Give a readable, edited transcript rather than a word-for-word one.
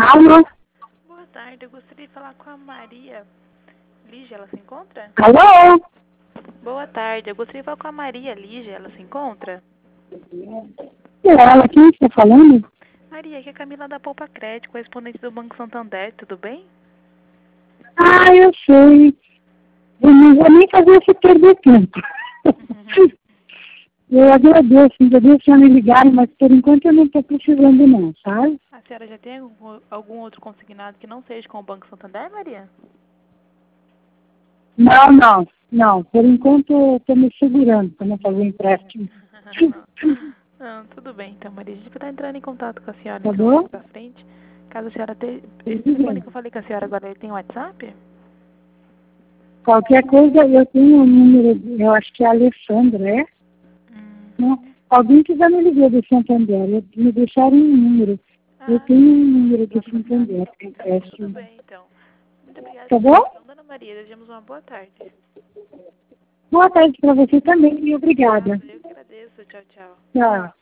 Alô? Boa tarde, eu gostaria de falar com a Maria Lígia, ela se encontra? Alô? Boa tarde, eu gostaria de falar com a Maria Lígia, ela se encontra? É ela, quem está falando? Maria, aqui é a Camila da Poupa Crédito, correspondente do Banco Santander, tudo bem? Ah, eu sei. Eu não vou nem fazer esse perder tempo. Eu agradeço já me ligaram, mas por enquanto eu não estou precisando não, sabe? A senhora já tem algum outro consignado que não seja com o Banco Santander, Maria? Não. Por enquanto eu estou me segurando para não fazer empréstimo. Não, tudo bem, então, Maria. A gente vai estar entrando em contato com a senhora, Tá então, mais bom? pra frente. Caso a senhora tenha... Esse Tudo telefone bem. que eu falei com a senhora agora, ele tem WhatsApp? Qualquer coisa eu tenho um número, eu acho que é a Alessandra, é? Não, alguém que já me ligou do Santander, me deixaram um número. Eu Ah, tenho um número do falar com a senhora, Santander, então. que é Tudo empréstimo. bem, então. Muito obrigada Tá pela sua bom? atenção, dona Maria. Desejamos uma boa tarde. Boa tarde para você também e obrigada. Eu que agradeço. Tchau, tchau. Tchau.